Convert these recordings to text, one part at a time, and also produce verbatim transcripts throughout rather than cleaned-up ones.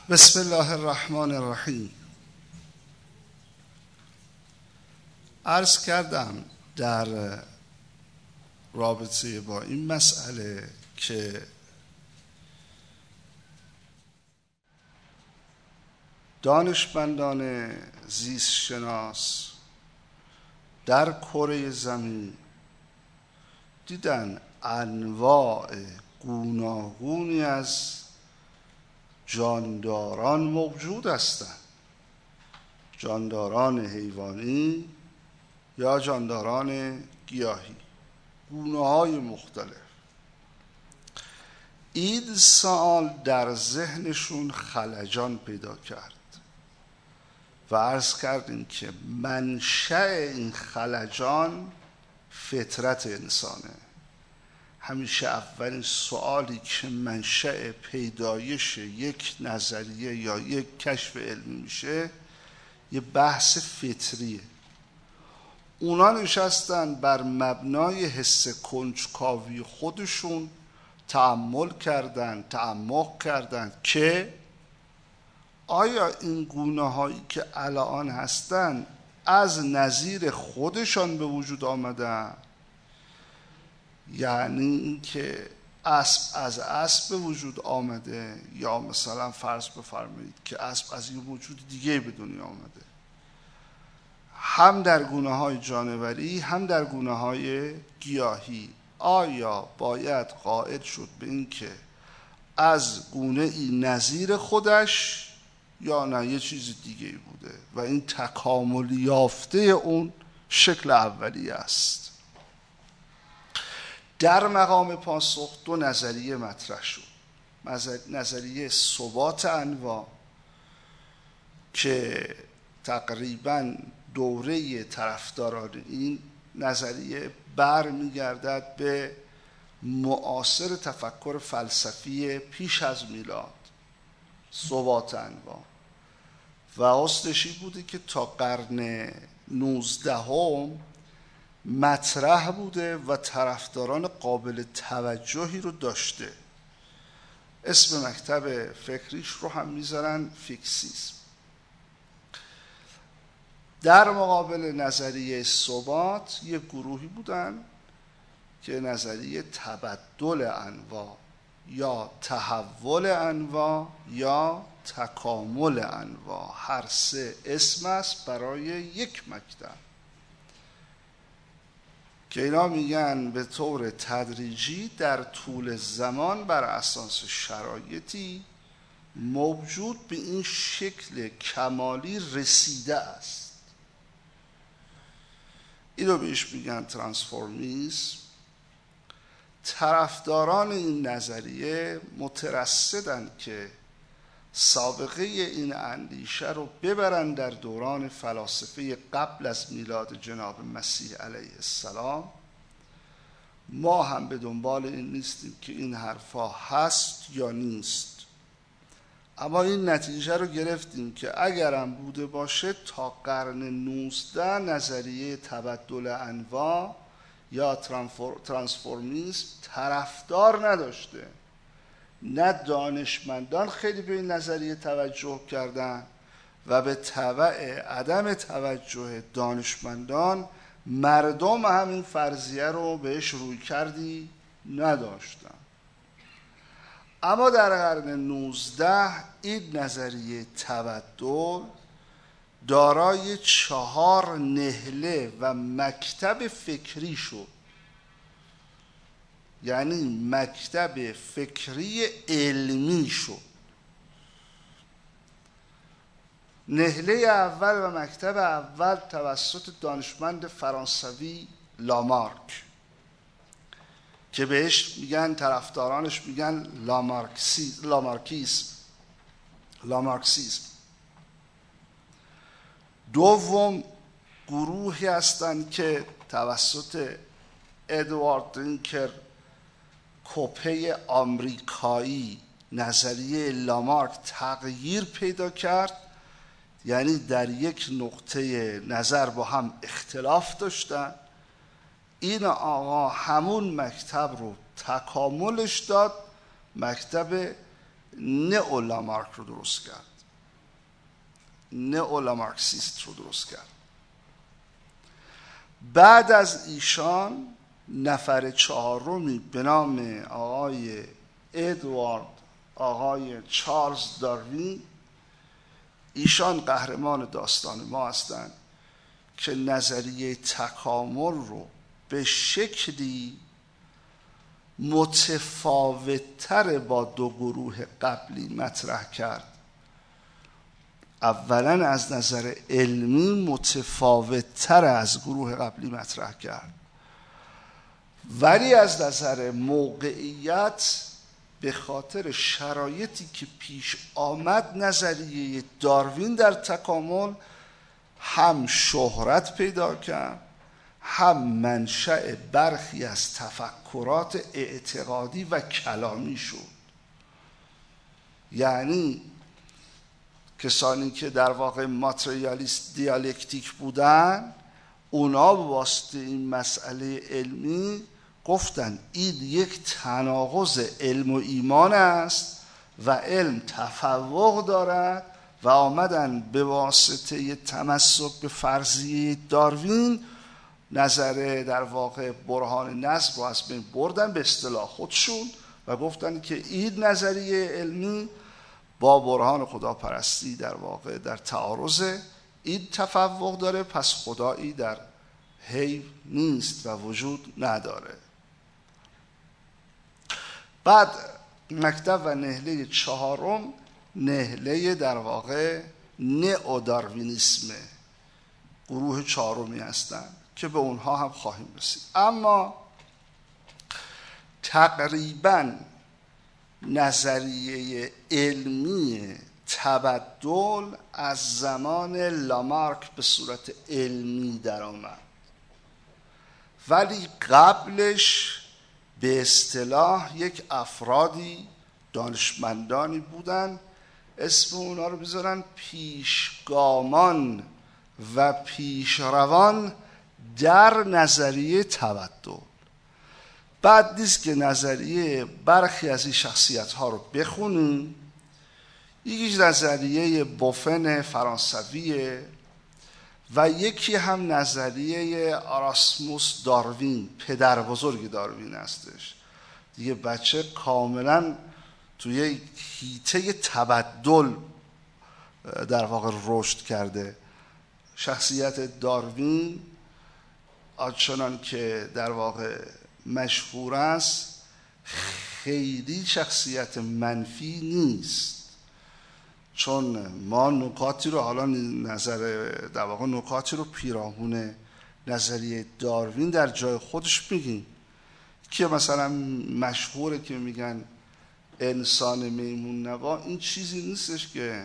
بسم الله الرحمن الرحیم. عرض کردم در رابطه با این مسئله که دانشمندان زیست شناس در کره زمین دیدن انواع گوناگونی از جانداران موجود هستند، جانداران حیوانی یا جانداران گیاهی، گونه‌های مختلف. این سوال در ذهنشون خلجان پیدا کرد و عرض کردیم که منشأ این خلجان فطرت انسانه. همیشه اولین سوالی که منشأ پیدایش یک نظریه یا یک کشف علمی میشه یه بحث فطریه. اونا نشستن بر مبنای حس کنجکاوی خودشون تأمل کردن تعمق کردن که آیا این گونه هایی که الان هستن از نظیر خودشان به وجود آمدن، یعنی اینکه اسب از اسب به وجود آمده، یا مثلا فرض بفرمایید که اسب از یه موجود دیگه به دنیا آمده، هم در گونه های جانوری هم در گونه های گیاهی. آیا باید قائل شد به این که از گونه ای نظیر خودش یا نه یه چیز دیگه بوده و این تکامل یافته اون شکل اولیه است؟ در مقام پاسخ دو نظریه مطرح شد. نظریه ثبات انواع که تقریباً دوره طرفداران این نظریه بر میگردد به معاصر تفکر فلسفی پیش از میلاد، ثبات انواع، و اصلشی بوده که تا قرن نوزدهم مطرح بوده و طرفداران قابل توجهی رو داشته. اسم مکتب فکریش رو هم میذارن فیکسیسم. در مقابل نظریه ثبات یک گروهی بودن که نظریه تبدل انواع یا تحول انواع یا تکامل انواع، هر سه اسم است برای یک مکتب، که اینا میگن به طور تدریجی در طول زمان بر اساس شرایطی موجود به این شکل کمالی رسیده است. اینو بهش میگن ترانسفورمیسم. طرفداران این نظریه مترصدن که سابقه این اندیشه رو ببرن در دوران فلاسفه قبل از میلاد جناب مسیح علیه السلام. ما هم به دنبال این نیستیم که این حرفا هست یا نیست، اما این نتیجه رو گرفتیم که اگرم بوده باشه تا قرن نوزده نظریه تبدل انواع یا ترانسفورمیسم طرفدار نداشته. نه دانشمندان خیلی به این نظریه توجه کردن و به تبع عدم توجه دانشمندان مردم همین فرضیه رو بهش روی کردی نداشتن. اما در قرن نوزده این نظریه تبدل دارای چهار نهله و مکتب فکری شد، یعنی مکتب فکری علمی شد. نهله اول و مکتب اول توسط دانشمند فرانسوی لامارک که بهش میگن طرفدارانش میگن لامارکیسم لامارکسیسم. دوم گروهی هستند که توسط ادوارد درینکر کوپه آمریکایی نظریه لامارک تغییر پیدا کرد، یعنی در یک نقطه نظر با هم اختلاف داشتن. این آقا همون مکتب رو تکاملش داد، مکتب نئو لامارک رو درست کرد، نئو لامارکسیست رو درست کرد. بعد از ایشان نفر چهارمی به نام آقای ادوارد آقای چارلز داروین، ایشان قهرمان داستان ما هستند که نظریه تکامل رو به شکلی متفاوت‌تر با دو گروه قبلی مطرح کرد. اولا از نظر علمی متفاوت‌تر از گروه قبلی مطرح کرد، ولی از نظر موقعیت به خاطر شرایطی که پیش آمد نظریه داروین در تکامل هم شهرت پیدا کرد، هم منشأ برخی از تفکرات اعتقادی و کلامی شد. یعنی کسانی که در واقع ماتریالیست دیالکتیک بودن، اونا به واسطه این مسئله علمی گفتن این یک تناقض علم و ایمان است و علم تفوق دارد و آمدن به واسطه تمسک به فرضیه داروین نظر در واقع برهان نسب رو از بین بردن به اصطلاح خودشون و گفتن که این نظریه علمی با برهان خداپرستی در واقع در تعارض، این تفوق داره، پس خدایی در حیف نیست و وجود نداره. بعد مکتب و نهله چهارم نهله در واقع نئو داروینیسم، گروه چهارمی هستند که به اونها هم خواهیم رسید. اما تقریباً نظریه علمی تبدل از زمان لامارک به صورت علمی در آمد، ولی قبلش به اصطلاح یک افرادی دانشمندانی بودن، اسم اونا رو بذارن پیشگامان و پیشروان در نظریه تبدل. بعد نیست که نظریه برخی از این شخصیت ها رو بخونیم. یکیش نظریه بوفن فرانسویه و یکی هم نظریه آراسموس داروین، پدر بزرگ داروین هستش دیگه. بچه کاملا توی حیطه تبدل در واقع رشد کرده. شخصیت داروین آنچنان که در واقع مشهور است خیلی شخصیت منفی نیست، چون ما نکاتی رو حالا نظر در واقع نکاتی رو پیرامون نظریه داروین در جای خودش میگیم که مثلا مشهوره که میگن انسان میمون نوا، این چیزی نیستش که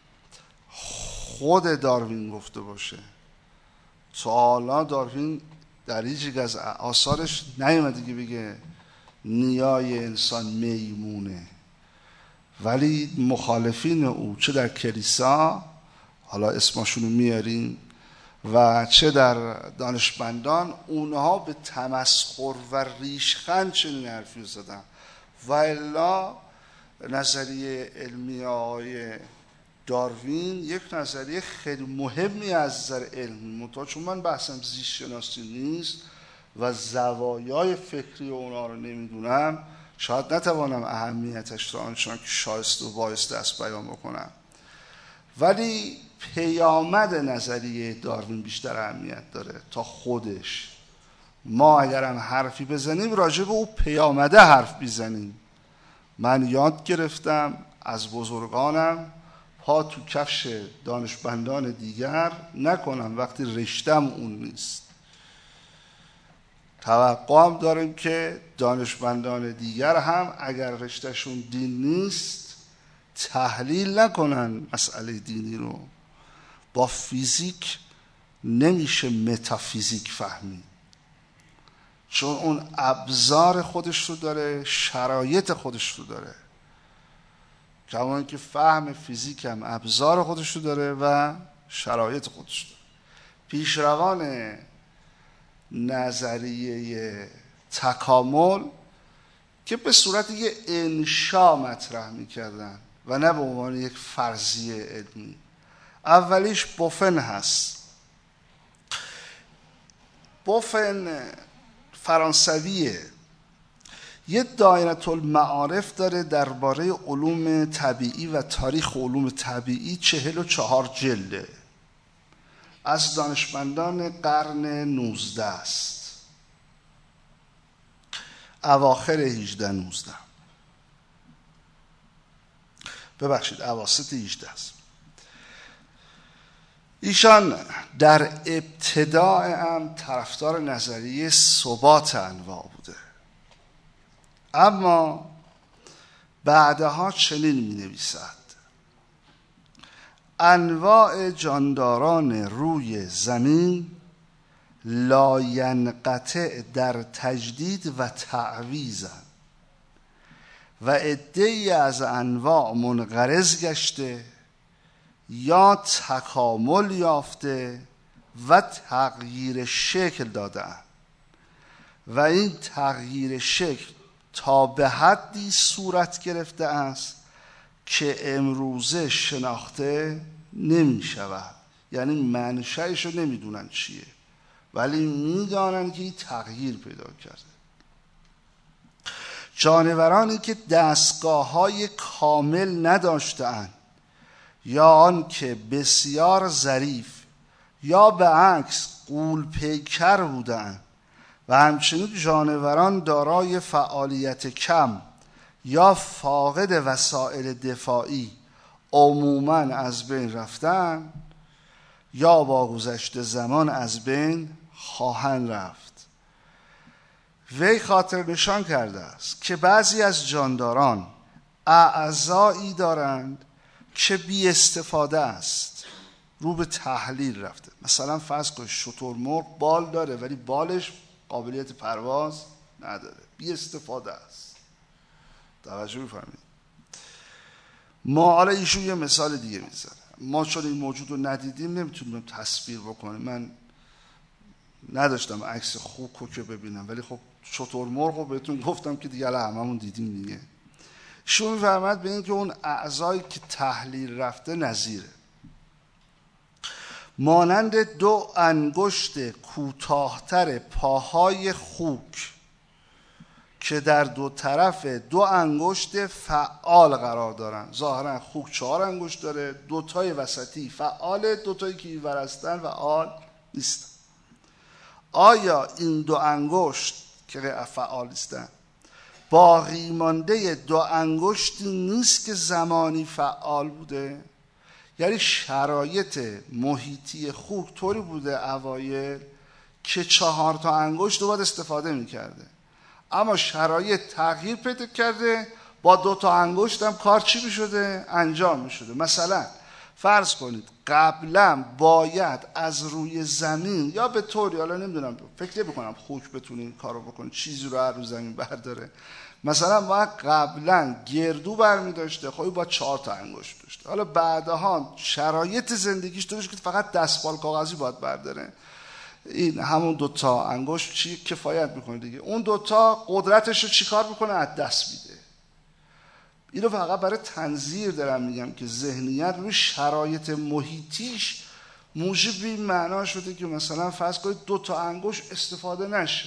خود داروین گفته باشه. تا حالا داروین در هیچ از آثارش نیومده که بگه نیای انسان میمونه، ولی مخالفین او چه در کلیسا، حالا اسمشونو میاریم، و چه در دانشمندان، اونها به تمسخر و ریشخند چنین حرفی زدن. و الا نظریه علمی آقای داروین یک نظریه خیلی مهمی از نظر علمی، منتها چون من بحثم زیست شناسی نیست و زوایای فکری اونا رو نمیدونم، شاید نتوانم اهمیتش را آنچنان که شایسته و بایسته است بیان بکنم، ولی پیامد نظریه داروین بیشتر اهمیت داره تا خودش. ما اگر هم حرفی بزنیم راجع به او پیامده حرف بزنیم. من یاد گرفتم از بزرگانم پا تو کفش دانشمندان دیگر نکنم وقتی رشتم اون نیست. توقع هم داریم که دانشمندان دیگر هم اگر رشتهشون دین نیست تحلیل نکنن مسئله دینی رو. با فیزیک نمیشه متافیزیک فهمید، چون اون ابزار خودش رو داره، شرایط خودش رو داره، کما اینکه فهم فیزیک هم ابزار خودش رو داره و شرایط خودش رو داره. پیشروان نظریه تکامل که به صورت یه انشا مطرح میکردن و نه به عنوان یک فرضیه علمی. اولیش بوفن هست. بوفن فرانسویه، یه دایره المعارف داره درباره علوم طبیعی و تاریخ علوم طبیعی، چهل و چهار جلده، از دانشمندان قرن نوزده است، اواخر هجده نوزده، ببخشید اواسط هجده است. ایشان در ابتداء هم طرفدار نظریه ثبات انواع بوده، اما بعدها چنین می نویسد: انواع جانداران روی زمین لاینقطع در تجدید و تعویضند و عده‌ای از انواع منقرض گشته یا تکامل یافته و تغییر شکل داده‌اند و این تغییر شکل تا به حدی صورت گرفته است که امروزه شناخته نمی شود. یعنی منشأش رو نمی دونن چیه، ولی می دانن که این تغییر پیدا کرده. جانورانی که دستگاه های کامل نداشتند یا آن که بسیار ظریف یا به عکس غول پیکر بودند و همچنین جانوران دارای فعالیت کم یا فاقد وسایل دفاعی عموماً از بین رفتن یا با گذشت زمان از بین خواهند رفت. وی خاطر نشان کرده است که بعضی از جانداران اعضایی دارند که بی استفاده است، رو به تحلیل رفته. مثلا فرض کنید شترمرغ بال داره ولی بالش قابلیت پرواز نداره، بی استفاده است. توجه می‌فرمایید؟ ما حالا ایشون یه مثال دیگه میزنه. ما چون این موجود رو ندیدیم نمیتونیم تصویر بکنیم. من نداشتم عکس خوک که ببینم، ولی خب شترمرغ رو بهتون گفتم که دیگه هممون دیدیم دیگه. ایشون می‌فرماید به این که اون اعضایی که تحلیل رفته نظیره. مانند دو انگشت کوتاه‌تر پاهای خوک که در دو طرف دو انگشت فعال قرار دارن. ظاهرا خوک چهار انگشت داره، دو تای وسطی فعاله، دو تایی که اینور هستن فعال نیستن. آیا این دو انگشت که فعال نیستن باقی مانده دو انگشتی نیست که زمانی فعال بوده؟ یعنی شرایط محیطی خوک طوری بوده اوایل که چهار تا انگشت رو باید استفاده میکرده، اما شرایط تغییر پیدا کرده، با دو تا انگشت هم کار چی میشده؟ انجام میشده. مثلا فرض کنید قبلا باید از روی زمین یا به طوری، حالا نمیدونم، فکر بکنم خوک بتونه این کارو بکنه، چیزی رو از روی زمین برداره. مثلا باید قبلا گردو برمی داشته، خب با چهار تا انگشت داشته. حالا بعدها شرایط زندگیش طوریه که فقط دستمال کاغذی باید برداره. این همون دوتا انگشت چی کفایت میکنه دیگه. اون دوتا قدرتش رو چیکار میکنه؟ از دست میده. اینو فقط برای تنظیر دارم میگم که ذهنیت روی شرایط محیطیش موجب این معنا شده که مثلا فرض کنید دوتا انگشت استفاده نشه.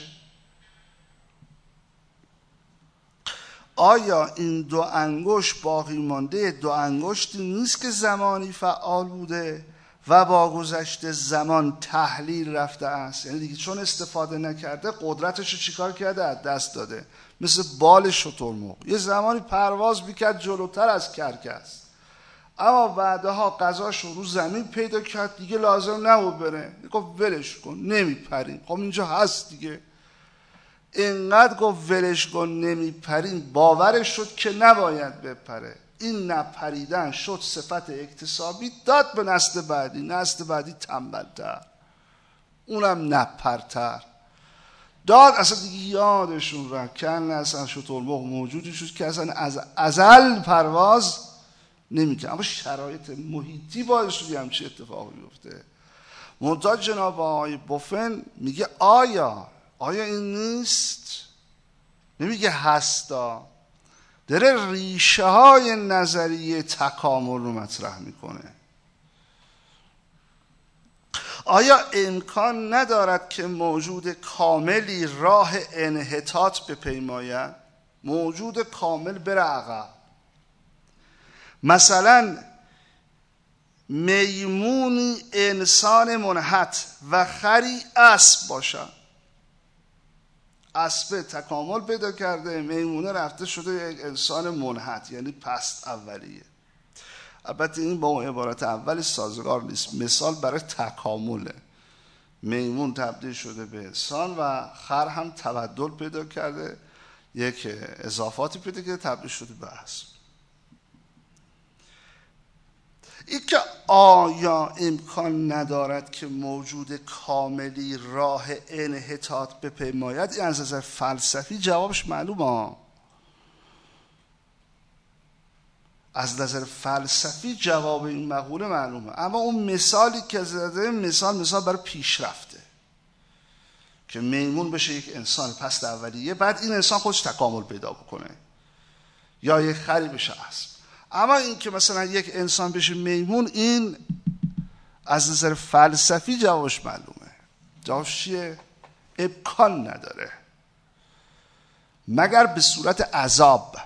آیا این دو انگشت باقی مانده دو انگشتی نیست که زمانی فعال بوده و با گذشت زمان تحلیل رفته است؟ یعنی دیگه چون استفاده نکرده قدرتش رو چیکار کرده؟ از دست داده. مثل بال شترمرغ یه زمانی پرواز میکرد جلوتر از کرکس، اما بعدها غذاش رو رو زمین پیدا کرد، دیگه لازم نبود بره، گفت ولش کن نمیپریم. خب اینجا هست دیگه. اینقدر گفت ولش کن نمیپریم باورش شد که نباید بپره. این نپریدن شد صفت اکتسابی، داد به نسل بعدی. نسل بعدی تنبل‌تر، اونم نپرتر داد. اصلا دیگه یادشون رفت که اصلا شترمرغ موجودی شد که اصلا از ازل پرواز نمیکنه، اما شرایط محیطی باعث شد همچین اتفاقی بیفته. منتها جناب آقای بوفن میگه آیا آیا این نیست نمیگه هستا، داره ریشه های نظریه تکامل رو مطرح میکنه. آیا امکان ندارد که موجود کاملی راه انحطاط بپیماید؟ موجود کامل بره عقب. مثلا میمونی انسان منحط و خری اسب باشد. اسب تکامل پیدا کرده، میمونه رفته شده یک انسان منحط، یعنی پست اولیه. البته این با اون عبارت اولی سازگار نیست، مثال برای تکامله. میمون تبدیل شده به انسان و خر هم تبدل پیدا کرده، یک اضافاتی پیدا کرده، تبدیل شده به اسب. این که آیا امکان ندارد که موجود کاملی راه انحطاط بپیماید، این از نظر فلسفی جوابش معلومه. از نظر فلسفی جواب این مقوله معلومه، اما اون مثالی که زده مثال مثال برای پیشرفته که میمون بشه یک انسان پست اولیه، بعد این انسان خودش تکامل پیدا بکنه، یا یک خری بشه اسب. اما این که مثلا یک انسان بشه میمون، این از نظر فلسفی جوابش معلومه. جوابش چیه؟ امکان نداره مگر به صورت عذاب،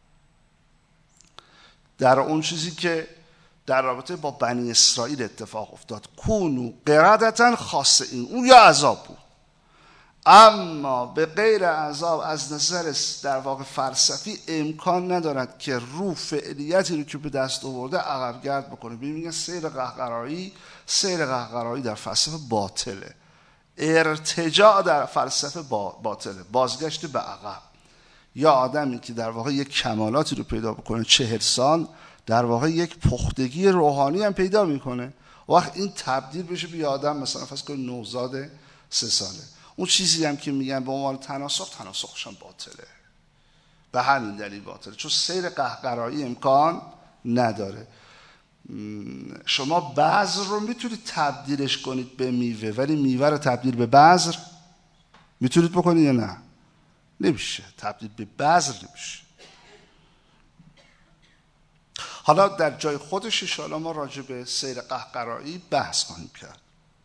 در اون چیزی که در رابطه با بنی اسرائیل اتفاق افتاد، کونو قردتن خاصه، این اون یا عذاب بود. اما به غیر عذاب از نظر در واقع فلسفی امکان ندارد که روح فعلیتی رو که به دست آورده عقب گرد بکنه. میگن سیر قهقرایی، سیر قهقرایی در فلسفه باطله، ارتجاع در فلسفه باطله، بازگشت به عقب. یا آدمی که در واقع یک کمالاتی رو پیدا بکنه چهل سال، در واقع یک پختگی روحانی هم پیدا میکنه، وقت این تبدیل بشه به آدم مثلا فرض کنید نوزاد سه ساله. اون چیزی هم که میگن به عنوان تناسخ، تناسخش هم باطله. به همین دلیل باطله، چون سیر قهقرایی امکان نداره. شما بذر رو میتونید تبدیلش کنید به میوه، ولی میوه رو تبدیل به بذر میتونید بکنید یا نه؟ نمیشه. تبدیل به بذر نمیشه. حالا در جای خودش ان شاءالله ما راجع به سیر قهقرایی بحث خواهیم کرد.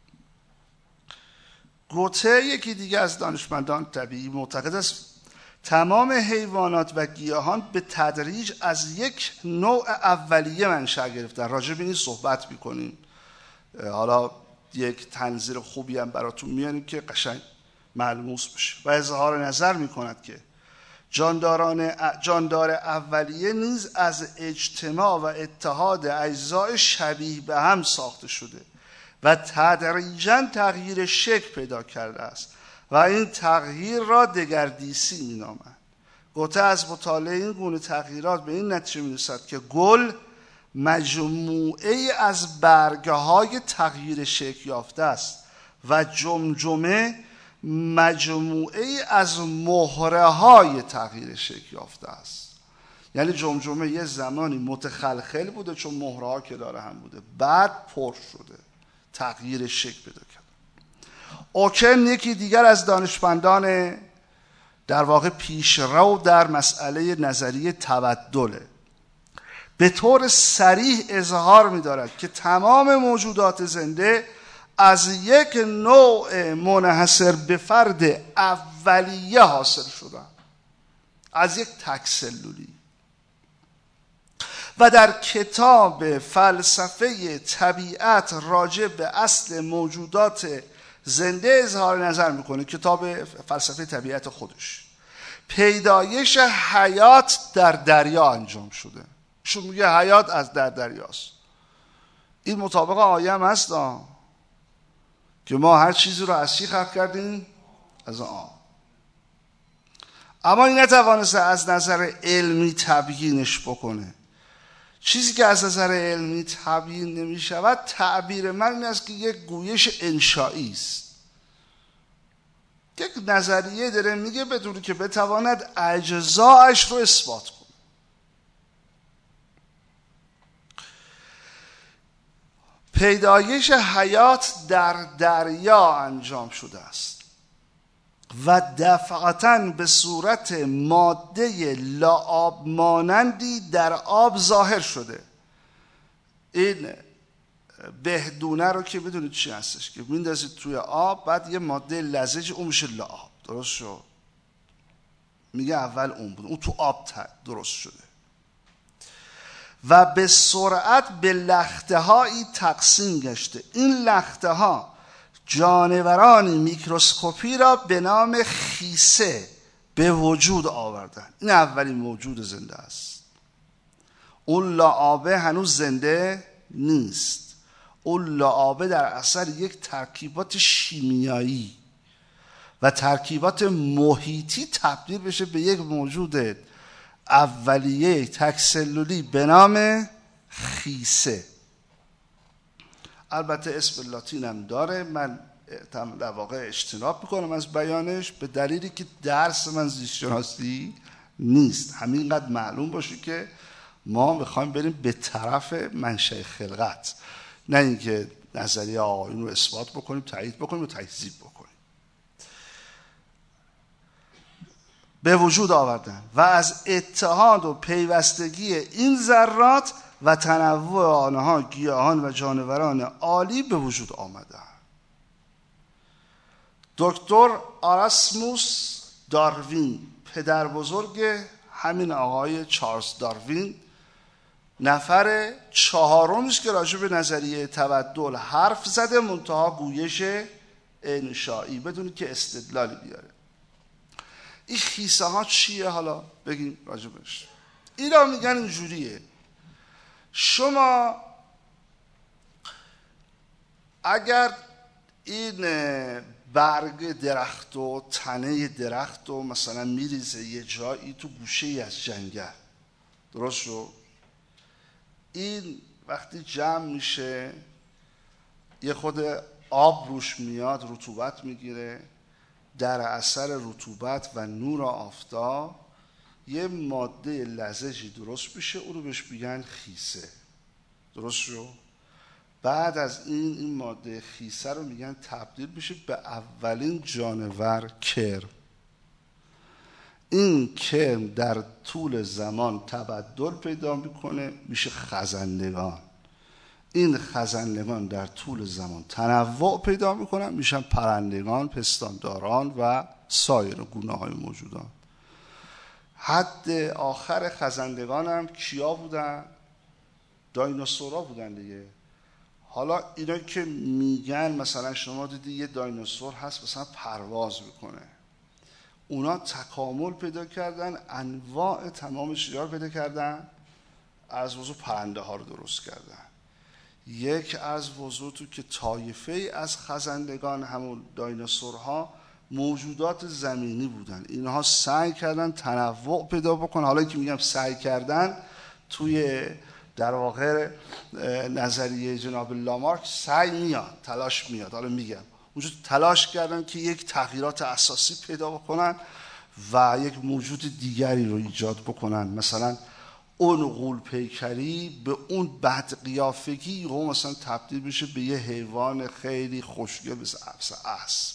گوته یکی دیگه از دانشمندان طبیعی معتقد است تمام حیوانات و گیاهان به تدریج از یک نوع اولیه منشأ گرفتن. راجع به این صحبت میکنیم، حالا یک تنظیر خوبی هم براتون میاریم که قشنگ ملموس بشه. و اظهار نظر میکند که جانداران جاندار اولیه نیز از اجتماع و اتحاد اجزای شبیه به هم ساخته شده و تدریجاً تغییر شکل پیدا کرده است و این تغییر را دگردیسی مینامند. گوته از مطالعه این گونه تغییرات به این نتیجه میرسد که گل مجموعه از برگهای تغییر شکل یافته است و جمجمه مجموعه از مهره های تغییر شکل یافته است. یعنی جمجمه یه زمانی متخلخل بوده چون مهره ها که داره هم بوده، بعد پر شده، تغییر شکل پیدا کرد. اوکن یکی دیگر از دانشمندان در واقع پیشرو در مسئله نظریه تبدله، به طور صریح اظهار می‌دارد که تمام موجودات زنده از یک نوع منحصر به فرد اولیه حاصل شدن، از یک تک سلولی. و در کتاب فلسفه طبیعت راجع به اصل موجودات زنده اظهار نظر میکنه، کتاب فلسفه طبیعت خودش، پیدایش حیات در دریا انجام شده. شو میگه حیات از در دریاست. این مطابق آیه هم هست که ما هر چیزی رو از چی خلق کردیم؟ از آب. اما این نتوانسته از نظر علمی تبیینش بکنه. چیزی که از نظر علمی تبیین نمی شود، تعبیر من این است که یک گویش انشایی است. یک نظریه داره میگه بدون که بتواند اجزایش رو اثبات کنه. پیدایش حیات در دریا انجام شده است. و دفعتاً به صورت ماده لعاب مانندی در آب ظاهر شده. این بهدونه رو که بدونید چی هستش که میندازید توی آب، بعد یه ماده لزج اون میشه لعاب. درست شد؟ میگه اول اون بود، اون تو آب درست شده و به سرعت به لخته هایی تقسیم گشته. این لخته ها جانورانی میکروسکوپی را به نام خیسه به وجود آوردن. این اولین موجود زنده است. اون لعابه هنوز زنده نیست. اون لعابه در اثر یک ترکیبات شیمیایی و ترکیبات محیطی تبدیل بشه به یک موجود اولیه تکسلولی به نام خیسه. البته اسم لاتین هم داره، من در واقع اجتناب میکنم از بیانش به دلیلی که درس من زیست شناسی نیست. همینقدر معلوم باشه که ما میخوایم بریم به طرف منشأ خلقت، نه اینکه نظریه آقایون رو اثبات بکنیم، تایید بکنیم و تکذیب بکنیم. به وجود آوردن و از اتحاد و پیوستگی این ذرات و تنوع آنها گیاهان و جانوران عالی به وجود آمدن. دکتر آراسموس داروین، پدر بزرگ همین آقای چارلز داروین، نفر چهارمی است که راجع به نظریه تبدل حرف زده، منتها گویش انشایی بدون که استدلالی بیاره. این خیسه ها چیه؟ حالا بگیم راجبش. اینا میگن اینجوریه: شما اگر این برگ درخت و تنه درخت و مثلا میریزه یه جایی تو گوشه ای از جنگل، درست شو، این وقتی جمع میشه یه خود آب روش میاد، رطوبت میگیره، در اثر رطوبت و نور آفتاب یه ماده لزجی درست میشه، اون رو بهش میگن خیسه. درست شو؟ بعد از این این ماده خیسه رو میگن تبدیل بشه به اولین جانور کرم. این کرم در طول زمان تبدل پیدا میکنه، میشه خزندگان. این خزندگان در طول زمان تنوع پیدا میکنن، میشن پرندگان، پستانداران و سایر گونه های موجودات. حد آخر خزندگان هم کیا بودن؟ دایناسورا بودن دیگه. حالا اینا که میگن مثلا شما دیدی یه دایناسور هست مثلا پرواز میکنه، اونا تکامل پیدا کردن، انواع تمام شجار پیدا کردن، از وضوع پرنده ها رو درست کردن. یک از وضوع تو که طایفه از خزندگان همون دایناسورها موجودات زمینی بودن، اینها سعی کردن تنوع پیدا بکنن. حالا که میگم سعی کردن، توی در واقع نظریه جناب لامارک سعی میاد، تلاش میاد. حالا میگم اونجا تلاش کردن که یک تغییرات اساسی پیدا بکنن و یک موجود دیگری رو ایجاد بکنن. مثلا اون غول پیکری به اون بد قیافگی رو مثلا تبدیل بشه به یه حیوان خیلی خوشگل مثل اسب،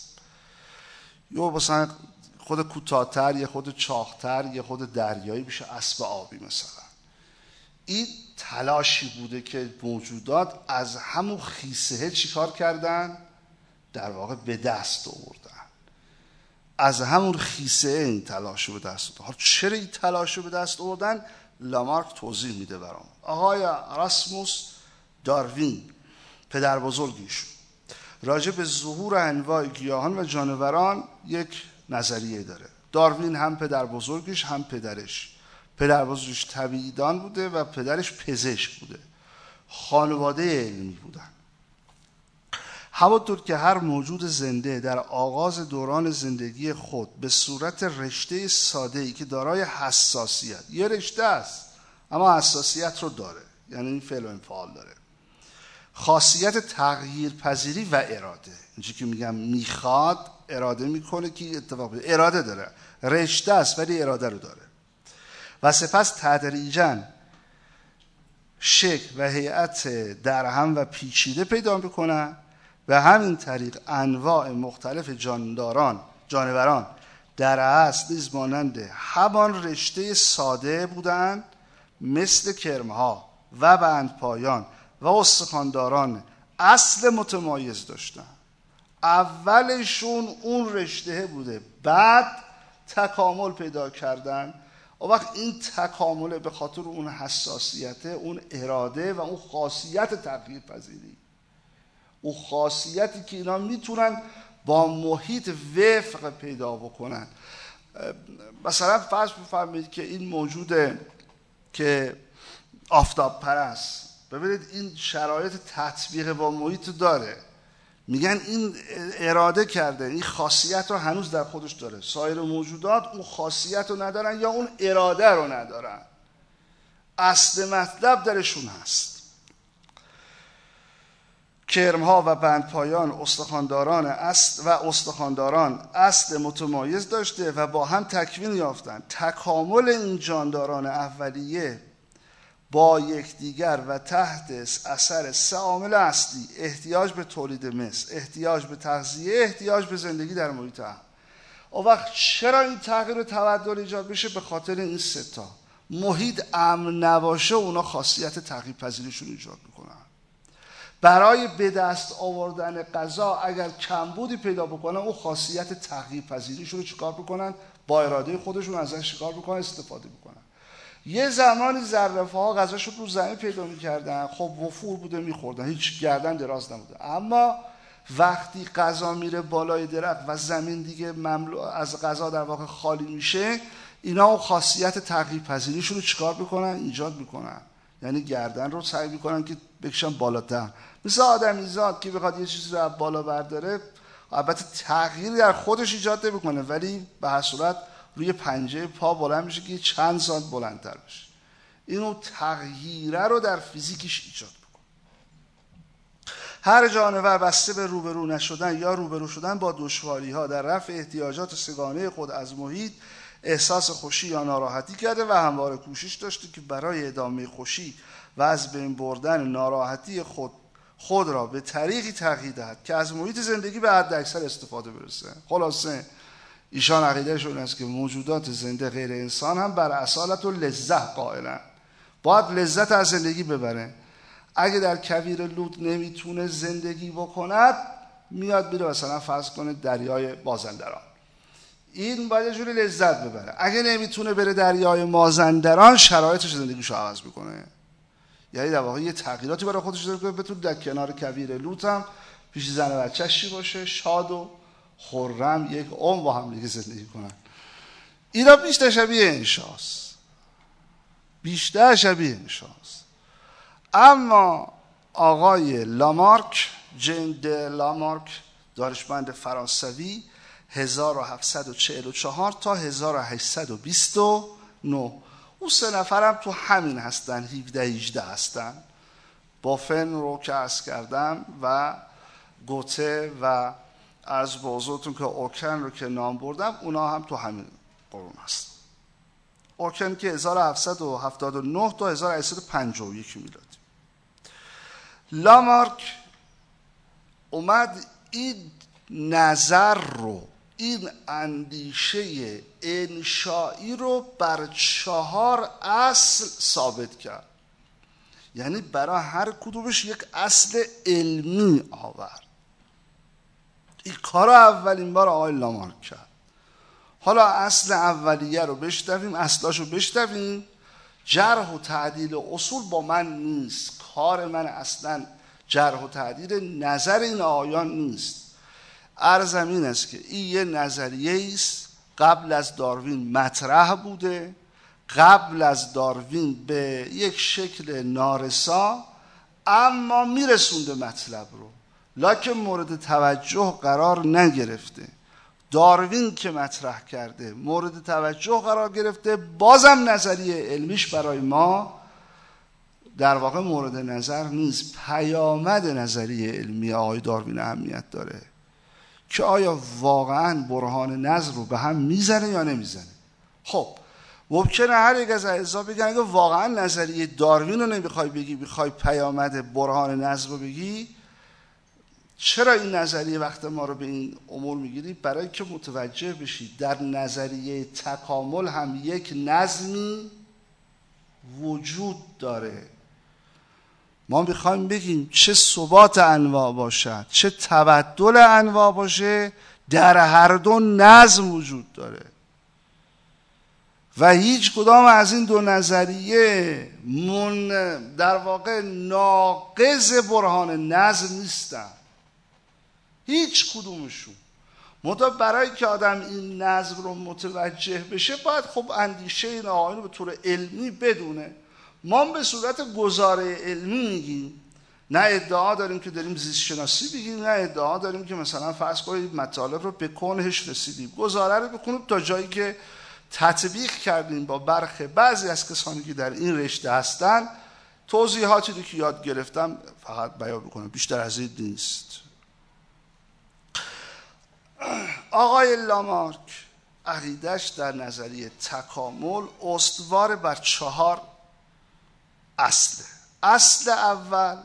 یا مثلا خود کوتاه‌تر، یا خود چاق‌تر، یا خود دریایی بشه اسب آبی مثلا. این تلاشی بوده که موجودات از همون خیسه چیکار کردن؟ در واقع به دست آوردن. از همون خیسه این تلاش رو به دست آوردن. حالا چرا این تلاش رو به دست آوردن؟ لامارک توضیح میده برام. آقای آراسموس داروین، پدر بزرگیشون، راجع به ظهور انواع گیاهان و جانوران یک نظریه داره. داروین هم پدر بزرگش هم پدرش، پدر بزرگش طبیعیدان بوده و پدرش پزشک بوده، خانواده علمی بودن. همونطور که هر موجود زنده در آغاز دوران زندگی خود به صورت رشته ساده‌ای که دارای حساسیت، یه رشته است اما حساسیت رو داره، یعنی این فعل و انفعال داره، خاصیت تغییر پذیری و اراده، اینجوری که میگم میخواد اراده میکنه که اتفاق بیفته، اراده داره، رشته است ولی اراده رو داره، و سپس تدریجاً شکل و هیئت درهم و پیچیده پیدا میکنن. به همین طریق انواع مختلف جانداران جانوران در اصل نیز مانند همان رشته ساده بودند، مثل کرمها و بندپایان و استخوانداران اصل متمایز داشتن. اولشون اون رشته بوده، بعد تکامل پیدا کردن. و وقت این تکامل به خاطر اون حساسیت، اون اراده و اون خاصیت تغییر پذیری، اون خاصیتی که اینا میتونن با محیط وفق پیدا بکنن. مثلا فرض بفرمایید که این موجوده که آفتاب پرست، ببینید این شرایط تطبیق با محیط داره، میگن این اراده کرده، این خاصیت رو هنوز در خودش داره. سایر موجودات اون خاصیت رو ندارن یا اون اراده رو ندارن، اصل مطلب درشون هست. کرمها و بندپایان استخوانداران اصل و استخوانداران اصل متمایز داشته و با هم تکوین یافتند. تکامل این جانداران اولیه با یکدیگر و تحت اثر سه عامل اصلی: احتیاج به تولید مثل، احتیاج به تغذیه، احتیاج به زندگی در محیط امن. اون وقت چرا این تغییر و تبدل ایجاد بشه؟ به خاطر این سه تا. محیط امن نباشه اونا خاصیت تغییر پذیریشون ایجاد میکنن. برای به دست آوردن غذا اگر کمبودی پیدا بکنن، اون خاصیت تغییر پذیریشون رو چیکار بکنن؟ با اراده خودشون ازش چیکار بکنن؟ استفاده بکنن. یه زمانی زرافه ها غذاشو رو زمین پیدا میکردن، خب وفور بوده میخوردن، هیچ گردن دراز نبوده. اما وقتی غذا میره بالای درخت و زمین دیگه مملو از غذا در واقع خالی میشه، اینا اون خاصیت تغییر پذیریشون رو چیکار میکنن؟ ایجاد میکنن. یعنی گردن رو سعی میکنن که بکشن بالاتر. مثل آدمیزاد که بخواد یه چیزی رو از بالا برداره، البته تغییری در خودش ایجاد نمیکنه، ولی به هر صورت روی پنجه پا بلند میشه که چند سانت بلندتر بشه. اینو تغییره رو در فیزیکش ایجاد بکن. هر جانور بسته به روبرو نشدن یا روبرو شدن با دشواری ها در رفع احتیاجات سگانه خود از محیط احساس خوشی یا ناراحتی کرده و همواره کوشش داشته که برای ادامه خوشی و از بین بردن ناراحتی خود خود را به طریقی تغییر دهد که از محیط زندگی به حد اکثر استفاده برسه. خلاصه ایشان عقیدهشون است که موجودات زنده غیر انسان هم بر اصالت و لذت قائلن، باید لذت از زندگی ببره. اگه در کویر لوط نمیتونه زندگی بکند، میاد میره مثلا فرض کنه دریای مازندران، این باید یه جوری لذت ببره. اگه نمیتونه بره دریای مازندران، شرایطش زندگیشو عوض میکنه. یعنی در واقع یه تغییراتی برای خودش داره که بتونه در کنار کویر لوط هم پیش زن و بچه‌ش باشه، شاد و خرم یک عمر با هم دیگه زندگی کنن. اینا بیشتر شبیه انشاست، بیشتر شبیه انشاست. اما آقای لامارک، جین د لامارک، دانشمند فرانسوی، هزار و هفتصد و چهل و چهار تا هزار و هشتصد و بیست و نه، اون سه نفرم تو همین هستن، هفده هجده هستن. بافن رو که عرض کردم و گوته و عرض به حضورتون که اوکن رو که نام بردم، اونا هم تو همین قرون هست. اوکن که هزار و هفتصد و هفتاد و نه تا هزار و هشتصد و پنجاه و یک میلادی. لامارک اومد این نظر رو، این اندیشه انشایی رو بر چهار اصل ثابت کرد. یعنی برای هر کدومش یک اصل علمی آورد. این کار اولین بار آقای لامارک کرد. حالا اصل اولیه رو بشنویم، اصلاش رو بشنویم. جرح و تعدیل اصول با من نیست، کار من اصلا جرح و تعدیل نظر این آیان نیست. عرضم این است که این یه نظریه است، قبل از داروین مطرح بوده، قبل از داروین به یک شکل نارسا، اما میرسونده مطلب رو، لکن مورد توجه قرار نگرفته. داروین که مطرح کرده مورد توجه قرار گرفته، بازم نظریه علمیش برای ما در واقع مورد نظر نیست. پیامد نظریه علمی آقای داروین اهمیت داره که آیا واقعا برهان نظر رو به هم میزنه یا نمیزنه. خب ممکنه هر یک از اعضا بگن که واقعا نظریه داروین رو نمیخوای بگی، میخوای پیامد برهان نظر رو بگی، چرا این نظریه وقت ما رو به این امور میگیرید؟ برای که متوجه بشید در نظریه تکامل هم یک نظمی وجود داره. ما میخوایم بگیم چه ثبات انواع باشد، چه تبدل انواع باشه، در هر دو نظم وجود داره و هیچ کدام از این دو نظریه من در واقع ناقض برهان نظم نیستن، هیچ کدومشون. منتها برای که آدم این نظم رو متوجه بشه باید خب اندیشه این آقایون رو به طور علمی بدونه. ما به صورت گزاره علمی میگیم، نه ادعا داریم که داریم زیست شناسی بگیم، نه ادعا داریم که مثلا فرض کنید مطالب رو به کنهش رسیدیم. گزاره رو بکنیم تا جایی که تطبیق کردیم با برخه بعضی از کسانی که در این رشته هستن. توضیحاتی رو که یاد گرفتم فقط بیان بکنم، بیشتر از این نیست. آقای لامارک عقیده‌اش در نظریه تکامل استوار بر چهار اصله. اصل اول،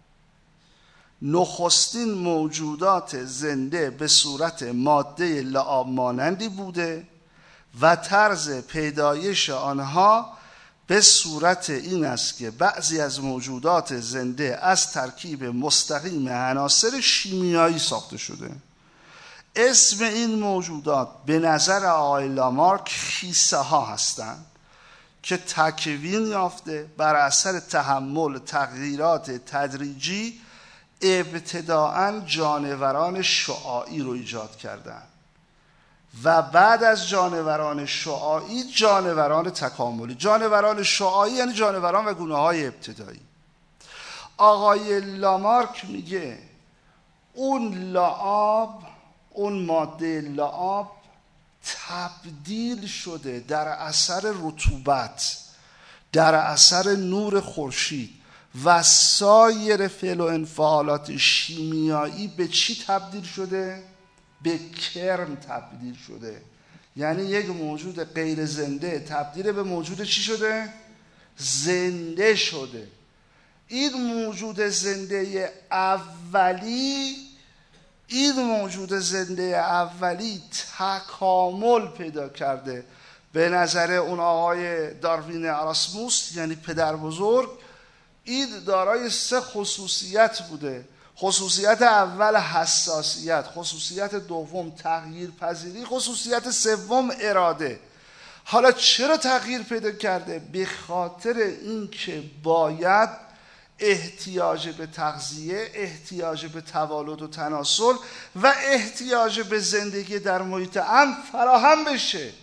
نخستین موجودات زنده به صورت ماده لعاب مانندی بوده و طرز پیدایش آنها به صورت این است که بعضی از موجودات زنده از ترکیب مستقیم عناصر شیمیایی ساخته شده. اسم این موجودات به نظر آقای لامارک خیسه ها هستند که تکوین یافته بر اثر تحمل تغییرات تدریجی ابتداءً جانوران شعاعی رو ایجاد کردند و بعد از جانوران شعاعی جانوران تکاملی. جانوران شعاعی یعنی جانوران و گونه های ابتدایی. آقای لامارک میگه اون لعاب، اون ماده لعاب تبدیل شده در اثر رطوبت، در اثر نور خورشید و سایر فعل و انفعالات شیمیایی به چی تبدیل شده؟ به کرم تبدیل شده. یعنی یک موجود غیر زنده تبدیل به موجود چی شده؟ زنده شده. این موجود زنده اولی این موجود زنده اولی تکامل پیدا کرده. به نظر اون آقای داروین اراسموس یعنی پدر بزرگ، این دارای سه خصوصیت بوده. خصوصیت اول حساسیت، خصوصیت دوم تغییر پذیری، خصوصیت سوم اراده. حالا چرا تغییر پیدا کرده؟ به خاطر اینکه باید احتیاج به تغذیه، احتیاج به توالد و تناسل و احتیاج به زندگی در محیط امن فراهم بشه.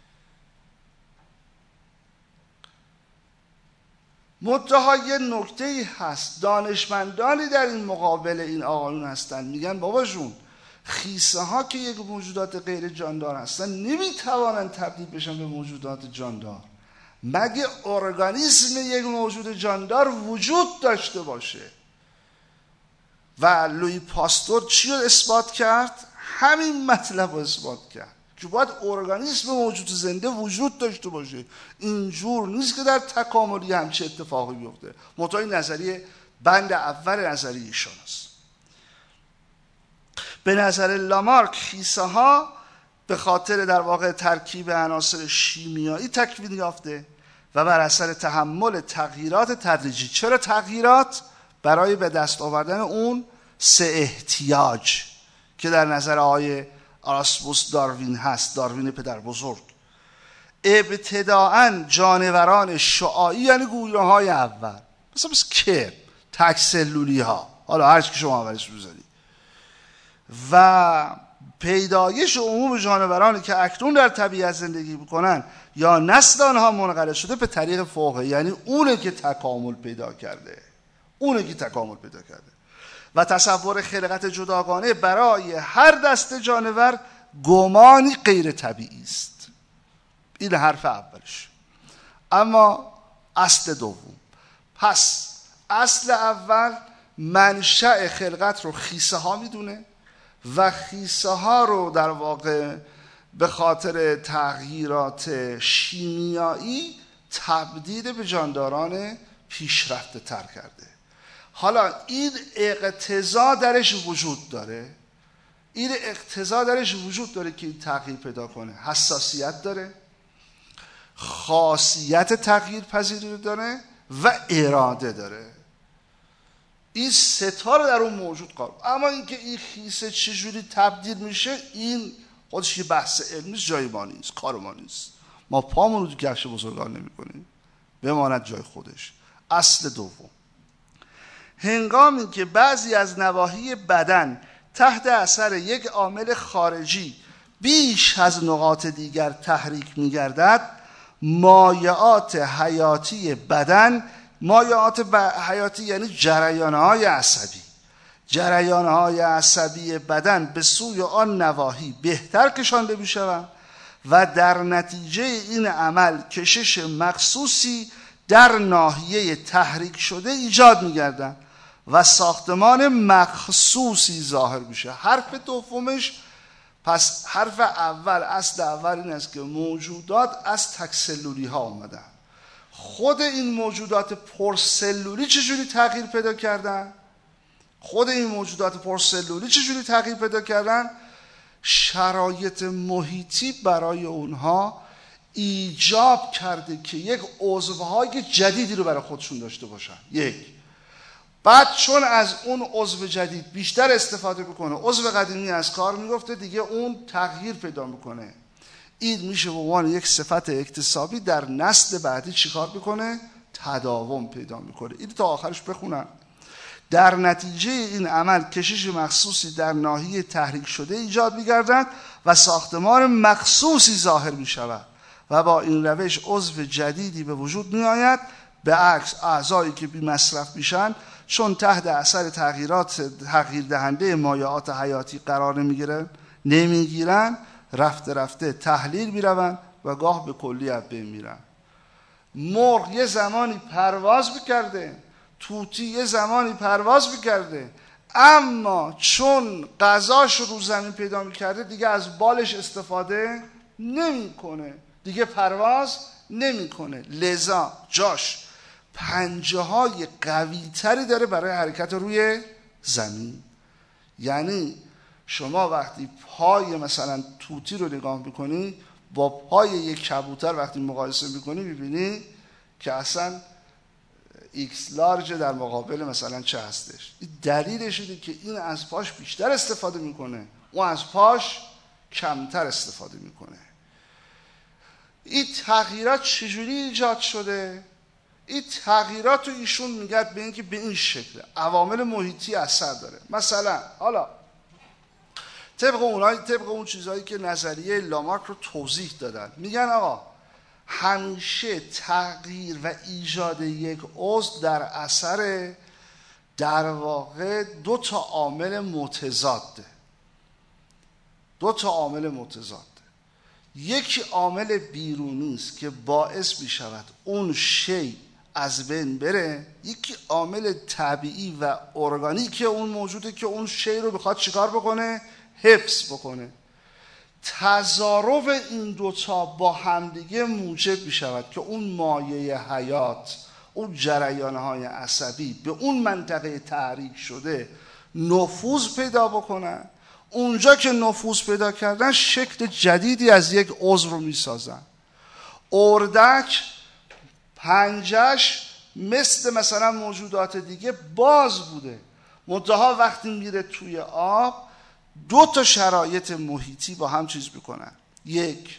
منتها یه نکته‌ای هست، دانشمندانی در این مقابل این آقایون هستن میگن بابا جون خیسه ها که یک موجودات غیر جاندار هستن نمیتوانن تبدیل بشن به موجودات جاندار مگه ارگانیسم یک موجود جاندار وجود داشته باشه. و لویی پاستور چی رو اثبات کرد؟ همین مطلب رو اثبات کرد که باید ارگانیسم موجود زنده وجود داشته باشه. اینجور نیست که در تکاملی همچه اتفاقی بیفته. منتها این نظریه بند اول نظریه ایشان است. به نظر لامارک خیسه ها به خاطر در واقع ترکیب عناصر شیمیایی تکوین یافته و بر اثر تحمل تغییرات تدریجی. چرا تغییرات؟ برای به دست آوردن اون سه احتیاج که در نظر آقای اراسموس داروین هست، داروین پدر بزرگ. ابتداءً جانوران شعاعی یعنی گونه های اول، مثلا مثل که تک سلولی ها، حالا هر چی که شما اولش بذاری، و پیدایش عموم جانورانی که اکنون در طبیعت زندگی میکنن یا نسل آنها منقرض شده به طریق فوقه، یعنی اونه که تکامل پیدا کرده، اونه که تکامل پیدا کرده. و تصور خلقت جداگانه برای هر دسته جانور گمانی غیر طبیعی است. این حرف اولش. اما اصل دوم، پس اصل اول منشأ خلقت رو خیسه ها میدونه و خیسه ها رو در واقع به خاطر تغییرات شیمیایی تبدیل به جانداران پیشرفته تر کرده. حالا این اقتضا درش وجود داره، این اقتضا درش وجود داره که این تغییر پیدا کنه. حساسیت داره، خاصیت تغییر پذیری رو داره و اراده داره. این ستا رو در اون موجود قرار. اما اینکه این خیسه چجوری تبدیل میشه، این خودش یه بحث علمی، جای ما نیست، کار ما نیست. ما پامون رو تو کفش بزرگان نمی کنیم، بماند جای خودش. اصل دوم، هنگامی که بعضی از نواحی بدن تحت اثر یک عامل خارجی بیش از نقاط دیگر تحریک می‌گردد، مایعات حیاتی بدن، مایعات حیاتی یعنی جریان‌های عصبی، جریان‌های عصبی بدن به سوی آن نواحی بهتر کشانده می‌شوند و در نتیجه این عمل کشش مخصوصی در ناحیه تحریک شده ایجاد می‌گردند و ساختمان مخصوصی ظاهر میشه. حرف دومش، پس حرف اول، اصل اول این است که موجودات از تک سلولی ها آمدن. خود این موجودات پرسلولی چجوری تغییر پیدا کردن؟ خود این موجودات پرسلولی چجوری تغییر پیدا کردن؟ شرایط محیطی برای اونها ایجاب کرده که یک عضوهای جدیدی رو برای خودشون داشته باشن. یک، بعد چون از اون عضو جدید بیشتر استفاده بکنه، عضو قدیمی از کار میفته دیگه، اون تغییر پیدا میکنه. این میشه به عنوان یک صفت اکتسابی در نسل بعدی چیکار میکنه؟ تداوم پیدا میکنه. این تا آخرش بخونم. در نتیجه این عمل کشش مخصوصی در ناحیه تحریک شده ایجاد میگردد و ساختمان مخصوصی ظاهر میشود و با این روش عضو جدیدی به وجود میآید. به عکس اعضایی که بی مصرف میشن چون تحت اثر تغییرات تغییر دهنده مایعات حیاتی قرار نمیگیرن نمیگیرن رفته رفته تحلیل میروند و گاه به کلیت بین میرن. مرغ یه زمانی پرواز میکرده، طوطی یه زمانی پرواز میکرده، اما چون غذاش رو زمین پیدا میکرده دیگه از بالش استفاده نمیکنه، دیگه پرواز نمیکنه، لذا جاش پنجه های قوی تری داره برای حرکت روی زمین. یعنی شما وقتی پای مثلا طوطی رو نگاه میکنی با پای یک کبوتر وقتی مقایسه میکنی میبینی که اصلا ایکس لارج در مقابل مثلا چه هستش. دلیلش اینه که این از پاش بیشتر استفاده میکنه، اون از پاش کمتر استفاده میکنه. این تغییرات چجوری ایجاد شده؟ این تغییرات رو ایشون میگه به اینکه به این شکل عوامل محیطی اثر داره. مثلا حالا طبق اونای طبق اون چیزهایی که نظریه لامارک رو توضیح دادن، میگن آقا همیشه تغییر و ایجاد یک عضو در اثر در واقع دو تا عامل متضاده. دو تا عامل متضاد. یکی عامل بیرونی است که باعث می شود اون شی از بین بره، یکی عامل طبیعی و ارگانیک اون موجوده که اون شی رو بخواد چیکار بکنه؟ حفظ بکنه. تضارب این دوتا با همدیگه موجب می شود که اون مایه حیات، اون جریانهای عصبی به اون منطقه تحریک شده نفوذ پیدا بکنن. اونجا که نفوذ پیدا کردن شکل جدیدی از یک عضو رو می سازن. اردک پنجش مثل مثلا موجودات دیگه باز بوده، منتها وقتی میره توی آب دو تا شرایط محیطی با هم چیز میکنن. یک،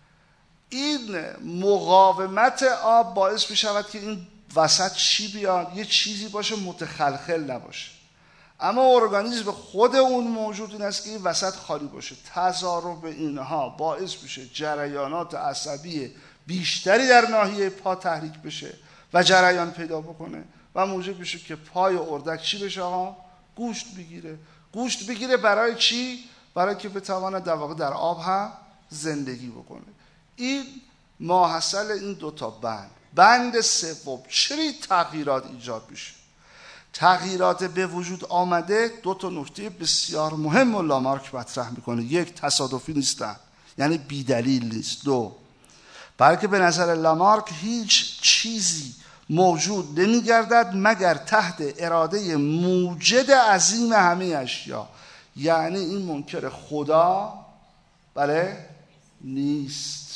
این مقاومت آب باعث میشود که این وسط چی بیاد، یه چیزی باشه متخلخل نباشه، اما ارگانیسم خود اون موجود این است که این وسط خالی باشه. تضارب اینها باعث میشه جریانات عصبی بیشتری در ناحیه پا تحریک بشه و جریان پیدا بکنه و موجب میشه که پای اردک چی بشه آقا؟ گوشت بگیره. گوشت بگیره برای چی؟ برای که بتواند در واقع در آب هم زندگی بکنه. این ماحصل این دوتا بند. بند سوم، چرا تغییرات ایجاد میشه؟ تغییرات به وجود آمده دو تا نکته بسیار مهم و لامارک مطرح میکنه. یک، تصادفی نیستن، یعنی بیدلیل نیست. دو، بلکه به نظر لامارک هیچ چیزی موجود نمیگردد مگر تحت اراده موجد عظیم همه اشیا. یعنی این منکر خدا بله نیست.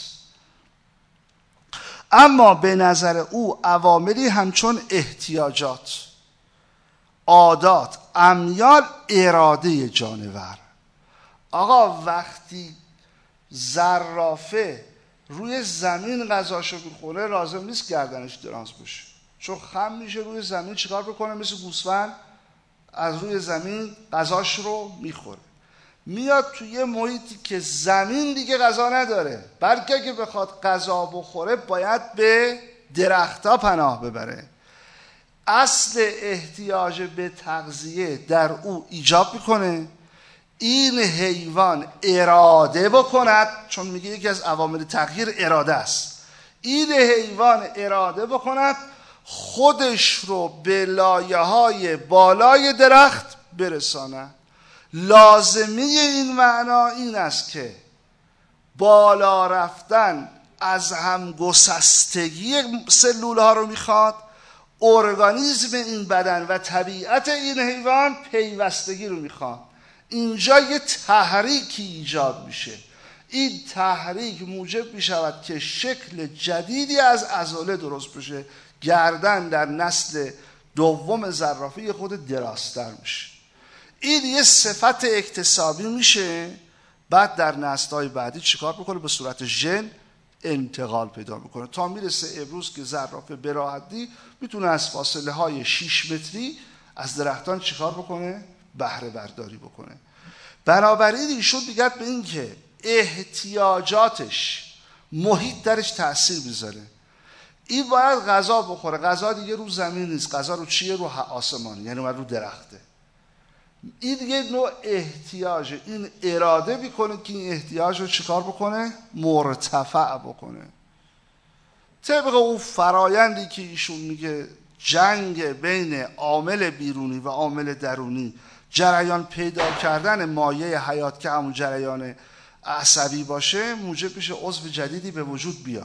اما به نظر او عواملی همچون احتیاجات، عادات، امیال، اراده جانور. آقا وقتی زرافه روی زمین غذاشو میخوره لازم نیست گردنش دراز باشه، چون خم میشه روی زمین چیکار بکنه؟ مثل گوسفند از روی زمین غذاش رو میخوره. میاد توی یه محیطی که زمین دیگه غذا نداره، بلکه اگه بخواد غذا بخوره باید به درختها پناه ببره. اصل احتیاج به تغذیه در او ایجاب میکنه این حیوان اراده بکند، چون میگه یکی از عوامل تغییر اراده است. این حیوان اراده بکند خودش رو به لایه های بالای درخت برساند. لازمه این معنا این است که بالا رفتن از هم گسستگی سلول ها رو میخواد، ارگانیسم این بدن و طبیعت این حیوان پیوستگی رو میخواد. اینجا یه تحریکی ایجاد میشه، این تحریک موجب میشود که شکل جدیدی از عضله درست بشه. گردن در نسل دوم زرافه خود درازتر میشه. این یه صفت اکتسابی میشه، بعد در نسل‌های بعدی چیکار میکنه؟ به صورت ژن انتقال پیدا میکنه تا میرسه امروز که زرافه به راحتی میتونه از فاصله های شش متری از درختان چیکار بکنه؟ بهره برداری بکنه. بنابراین ایشون میگه به این که احتیاجاتش محیط درش تأثیر میذاره. این باید غذا بخوره، غذا دیگه رو زمین نیست، غذا رو چیه؟ رو آسمان، یعنی رو درخته. این یه نوع احتیاجه، این اراده میکنه که این احتیاج رو چیکار بکنه؟ مرتفع بکنه. طبق اون فرایندی که ایشون میگه جنگ بین عامل بیرونی و عامل درونی، جریان پیدا کردن مایه حیات که همون جریان عصبی باشه، موجب میشه عضو جدیدی به وجود بیاد.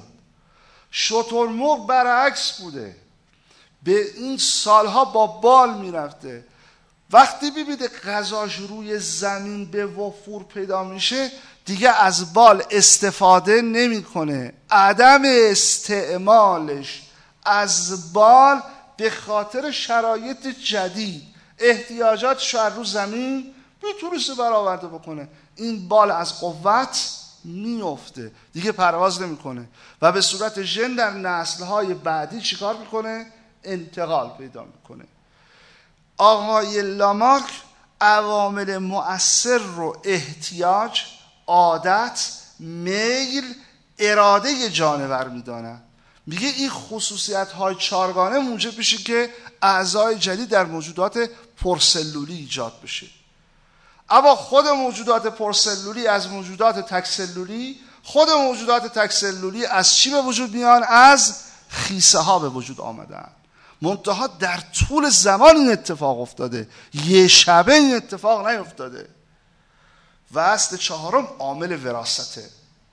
شترمرغ برعکس بوده، به این سالها با بال میرفته. وقتی ببینید غذاش روی زمین به وفور پیدا میشه دیگه از بال استفاده نمیکنه. عدم استعمالش از بال به خاطر شرایط جدید، احتیاجاتش رو رو زمین میتونسته برآورده بکنه. این بال از قوت میفته، دیگه پرواز نمیکنه و به صورت ژن در نسل‌های بعدی چیکار میکنه؟ انتقال پیدا میکنه. آقای لامارک عوامل مؤثر رو احتیاج، عادت، میل، اراده جانور میدانه. میگه این خصوصیت های چارگانه موجب میشه که اعضای جدید در موجودات پرسلولی ایجاد بشه. اما خود موجودات پرسلولی از موجودات تکسلولی، خود موجودات تکسلولی از چی به وجود میان؟ از خیسه ها به وجود آمدن. منتها در طول زمان این اتفاق افتاده، یه شبه این اتفاق نیفتاده. و اصل چهارم عامل وراثته.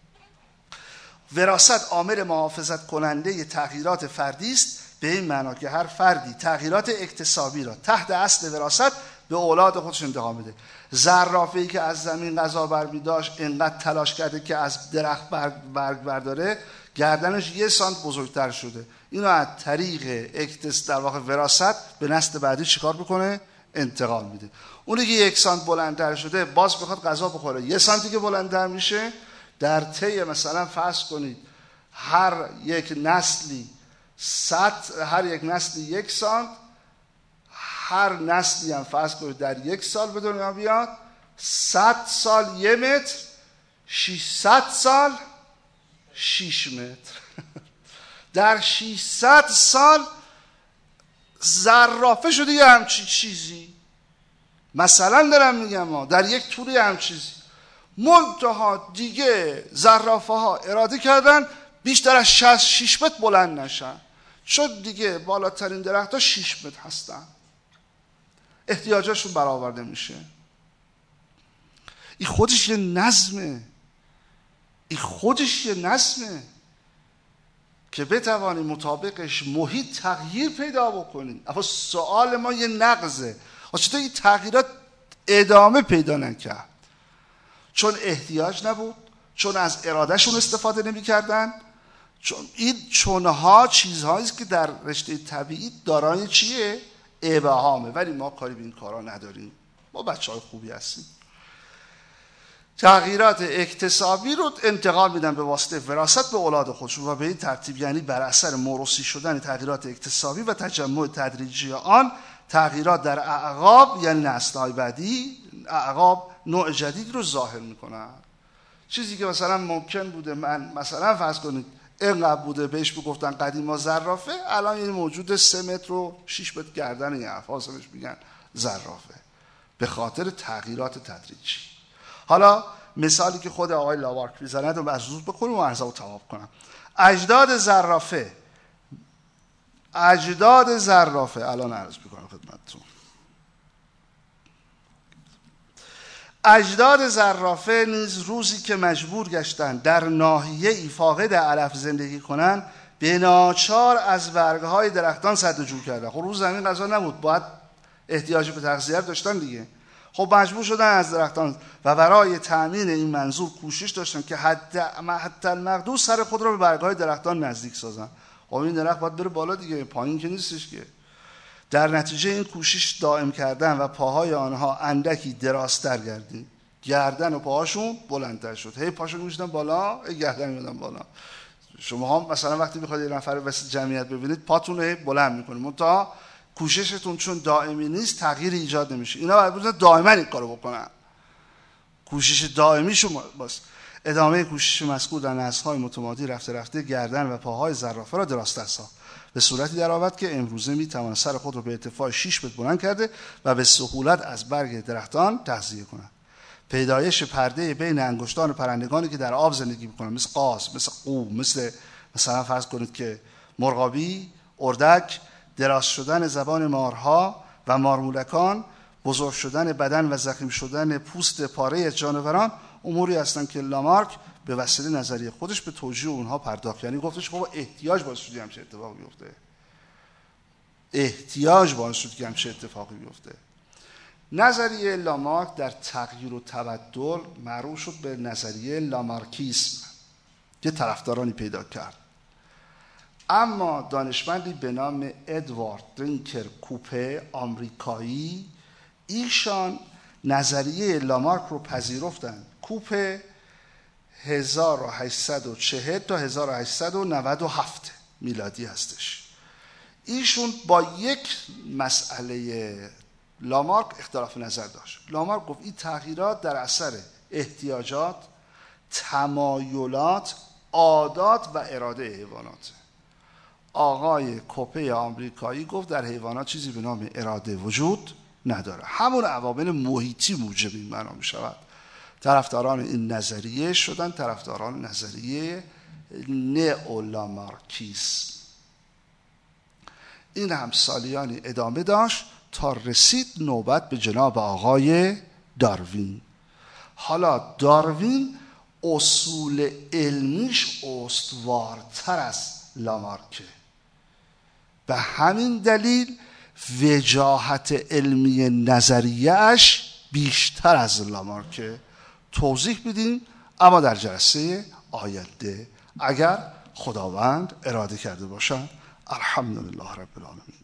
وراثت عامل محافظت کننده تغییرات فردی است، به این معنا که هر فردی تغییرات اکتسابی را تحت اصل وراثت به اولاد خودش انتقال میده. زرافه‌ای که از زمین غذا برمی‌داشت انقدر تلاش کرده که از درخت برگ برداره، گردنش یه سانت بزرگتر شده. اینو از طریق اکتس در واقع وراثت به نسل بعدی چیکار بکنه؟ انتقال میده. اونی که یک سانت بلندتر شده باز بخواد غذا بخوره، یه سانتی که بلندتر میشه، در طی مثلا فرض کنید هر یک نسلی صد هر یک نسلی یک سانت، هر نسلی هم فرض کنید در یک سال به دنیا بیاد، صد سال یه متر، ششصد سال شش متر. در ششصد سال زرافه شده یه همچین چیزی، مثلا دارم میگم ها، در یک طوری هم چیزی. منتها دیگه زرافه ها اراده کردن بیشتر از شش متر بلند نشن، چون دیگه بالاترین درخت ها شش متر هستن، احتیاجاشون برآورده میشه. این خودش یه نظمه، این خودش یه نظمه. که بتوانیم مطابقش محیط تغییر پیدا بکنیم. اما سوال ما یه نقضه، چطور این تغییرات ادامه پیدا نکرد؟ چون احتیاج نبود، چون از ارادهشون استفاده نمی کردن. چون این چونها چیزهایی است که در رشته طبیعی دارای چیه؟ ابهامه، ولی ما کاری به این کارا نداریم، ما بچه های خوبی هستیم. تغییرات اکتسابی رو انتقال میدن به واسطه وراثت به اولاد خودشون و به این ترتیب، یعنی بر اثر موروثی شدن تغییرات اکتسابی و تجمع تدریجی آن، تغییرات در اعقاب یعنی نسل‌های بعدی اعقاب نوع جدید رو ظاهر میکنن. چیزی که مثلا ممکن بوده من مثلا فرض کنید اینقدر بوده بهش بگفتن قدیما زرافه، الان یعنی موجود سه متر و شیش متر گردن این افاس بهش میگن زرافه، به خاطر تغییرات تدریجی. حالا مثالی که خود آقای لاوارک میزند رو مجذوب بکنیم و عرضه رو تمام کنم. اجداد زرافه اجداد زرافه الان عرض میکنم خدمتتون. اجداد زرافه نیز روزی که مجبور گشتند در ناحیه‌ای فاقد علف زندگی کنند، به ناچار از برگ‌های درختان سد جور کردند. خب روز زمین غذا نبود، باید احتیاج به تغذیه داشتن دیگه. خب مجبور شدن از درختان و برای تأمین این منظور کوشش داشتن که حتی حتی المقدور سر خود را به برگ‌های درختان نزدیک سازن. خب این درخت باید بره بالا دیگه، پایین که نیستش که. در نتیجه این کوشش دائم کردن و پاهای آنها اندکی درازتر گردید، گردن و پاهاشون بلندتر شد. هی پاشون میشدن بالا، هی گردن میدن بالا. شما هم مثلا وقتی میخواید یه نفر وسط جمعیت ببینید، پاتون رو بلند میکنید، منتها کوششتون چون دائمی نیست تغییر ایجاد نمیشه. اینا باید دائما این کارو بکنن. کوشش دائمی شما باز. ادامه کوشش مذکور در نسل‌های متمادی رفته رفته گردن و پاهای زرافه را درازتر ساخت، به صورتی درآمد که امروزه میتواند سر خود را به ارتفاع شش متر بلند کرده و به سهولت از برگ درختان تغذیه کند. پیدایش پرده بین انگشتان پرندگانی که در آب زندگی میکنند، مثل قاز، مثل قو، مثل مثلا فرض کنید که مرغابی، اردک، دراز شدن زبان مارها و مارمولکان، بزرگ شدن بدن و ضخیم شدن پوست پاره جانوران، اموری هستند که لامارک به وسیله نظریه خودش به توجیه اونها پرداخت. یعنی گفتش خب احتیاج باعث شد همچین اتفاقی بیفته. احتیاج باعث شد که همچین اتفاقی بیفته. نظریه لامارک در تغییر و تبدل معروف شد به نظریه لامارکیسم که طرفدارانی پیدا کرد. اما دانشمندی به نام ادوارد درینکر کوپه آمریکایی، ایشان نظریه لامارک رو پذیرفتند. کوپه هزار و هشتصد و چهل تا هزار و هشتصد و نود و هفت میلادی هستش. ایشون با یک مسئله لامارک اختلاف نظر داشت. لامارک گفت این تغییرات در اثر احتیاجات، تمایلات، عادات و اراده حیوانات. آقای کوپه آمریکایی گفت در حیوانات چیزی به نام اراده وجود نداره، همون عوامل محیطی موجب این معنا می شود. طرفداران این نظریه شدن طرفداران نظریه نئولامارکیسم. این هم سالیانی ادامه داشت تا رسید نوبت به جناب آقای داروین. حالا داروین اصول علمیش استوارتر از لامارکه، به همین دلیل وجاهت علمی نظریه‌اش بیشتر از لامارکه. توضیح بدیم اما در جلسه آینده اگر خداوند اراده کرده باشد. الحمدلله رب العالمین.